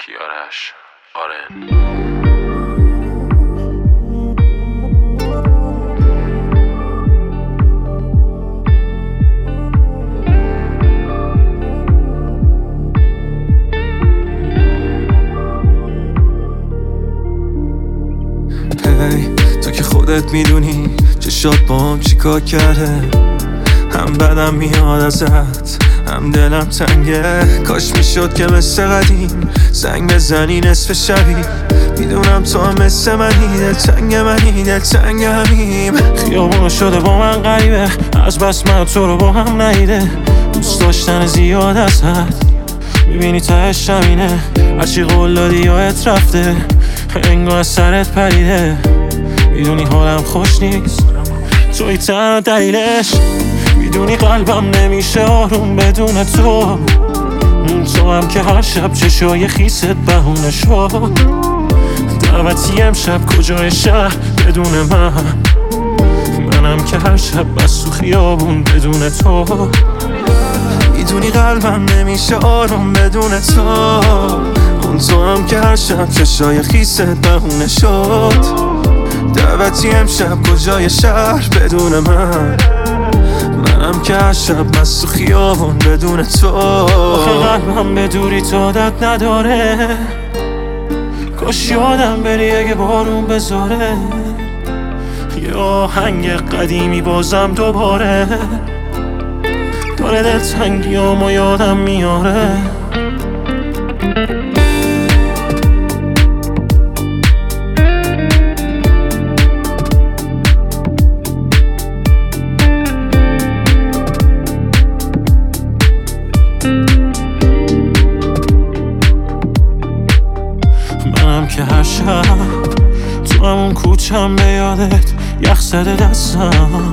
کیارش آرن. تو که خودت میدونی چشات باهم چیکار کرده، هم بدم میاد ازت هم دلم تنگه. کاش میشد که مثل قدیم زنگ بزنی نصف شبی. میدونم تو هم مثل منی، دلتنگ منی، دلتنگ همیم. خیابون شده با من غریبه، از بس من تو رو با هم ندیده. دوست داشتن زیاد ازت میبینی تهش همینه. هرچی قول دادی یادت رفته، انگار از سرت پریده. میدونی حالم خوش نیست، توی تنها دلیلش. میدونی قلبم نمیشه آروم بدون تو. تو هم که هر شب چشای خیست بهونه شد. دعوتی امشب کجای شهر بدون منم که هر شب بس تو خیابون بدون تو. میدونی قلبم نمیشه آروم بدون تو. تو هم که هر شب چشای خیست بهونه شد. دعوتی امشب کجای شهر بدون منم که هر شب مست تو خیابون بدون تو. آخه قلبم به دوری تو عادت نداره. کاش یادم بری اگه بارون بذاره. یه آهنگ قدیمی بازم دوباره داره دلتنگیامو یادم میاره. منم که هر شب تو همون کوچم به یادت یخ زده دستم.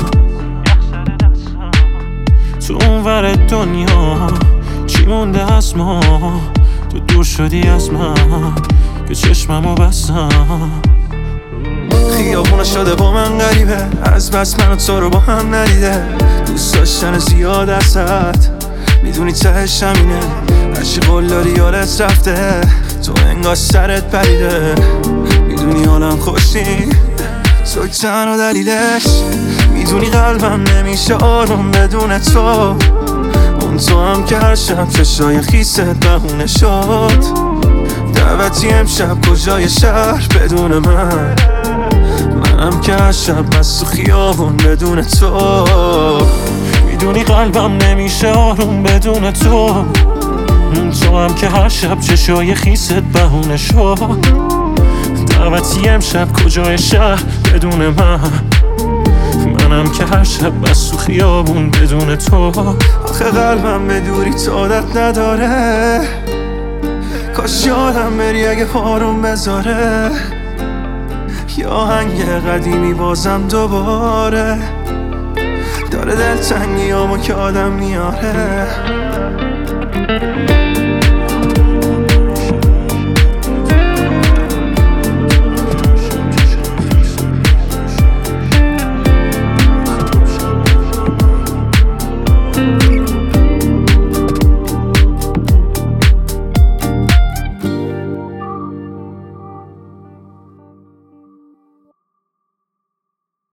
تو اون ور دنیا چی مونده از ما؟ تو دور شدی از من که چشممو بستم. خیابون شده با من غریبه، از بس من و تو رو با هم ندیده. دوست داشتن زیاد ازت میدونی تهش همینه. هرچی قول داری یادت رفته، تو انگار سرت پریده. میدونی حالم خوش نیست، توی تنها دلیلش. میدونی قلبم نمیشه آروم بدون تو. تو هم که هر شب چشای خیست بهونه شد. دعوتی امشب کجای شهر بدون منم که هر شب مست تو خیابون بدون تو. میدونی قلبم نمیشه آروم بدون تو. تو هم که هر شب چشای خیست بهونه شد. دعوتی امشب کجای شهر بدون منم که هر شب بس تو خیابون بدون تو. آخه قلبم به دوری تو عادت نداره. کاش یادم بری اگه آروم بذاره. یا آهنگ قدیمی بازم دوباره داره دلتنگیامو که آدم میاره.